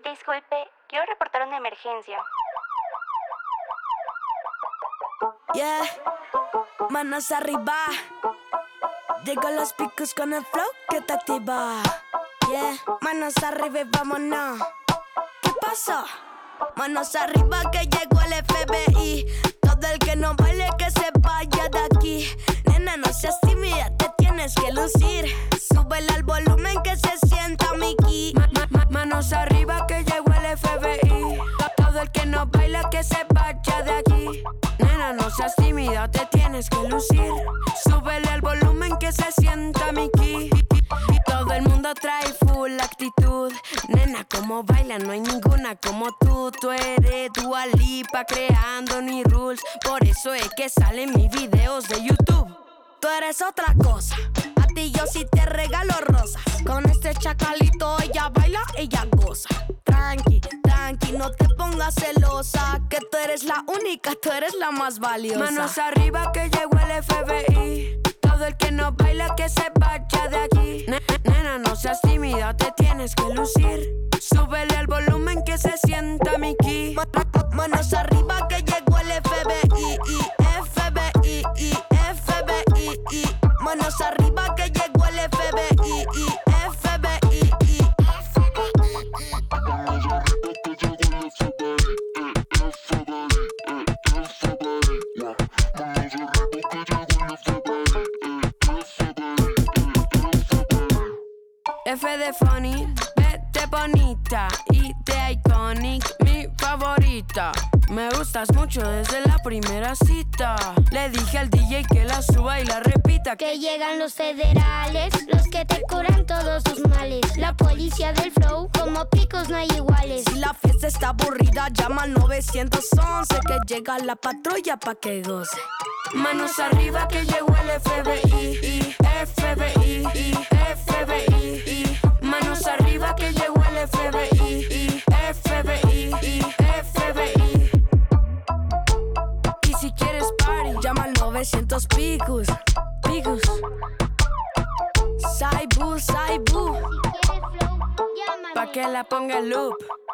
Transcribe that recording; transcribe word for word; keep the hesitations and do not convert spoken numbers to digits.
Disculpe, quiero reportar una emergencia. Yeah, manos arriba. Llego los picos con el flow que te activa. Yeah, manos arriba y vámonos. ¿Qué pasó? Manos arriba que llegó el F B I. Todo el que no baile que se vaya de aquí. Nena, no seas tímida, te tienes que lucir. Súbele al volumen que se sienta Mickey. Ma ma ma manos arriba que llegó el F B I. Todo el que no baila que se vaya de aquí. Nena, no seas tímida, te tienes que lucir. Súbele al volumen que se sienta Mickey. Todo el mundo trae full actitud. Nena, como baila, no hay ninguna como tú. Tú eres Dua Lipa creando ni rules. Por eso es que salen mis videos de YouTube. Tú eres otra cosa. A ti yo sí te regalo rosas. Con este chacalito ella baila, ella goza. Tranqui, tranqui, no te pongas celosa. Que tú eres la única, tú eres la más valiosa. Manos arriba que llegó el F B I. Todo el que no baila que se vaya de aquí. Nena, no seas tímida, te tienes que lucir. Súbele al volumen que se sienta Mickey. Manos arriba que llegó el F B I. F B I, F B I. Manos arriba que llegó el F B I. F B I, F B F de funny, B de bonita y de iconic, mi favorita. Me gustas mucho desde la primera cita. Le dije al D J que la suba y la repita. Que llegan los federales, los que te curan todos tus males. La policía del flow, como picos no hay iguales. Si la fiesta está aburrida, llama al nueve once. Que llega la patrulla pa' que goce. Manos arriba que llegó el F B I. F B I, F B I. Manos arriba que llegó el F B I. F B I, F B I. Y si quieres party, llama al novecientos picos. Picos. Saibu, Saibu. Si quieres flow, llámame. Pa' que la ponga en loop.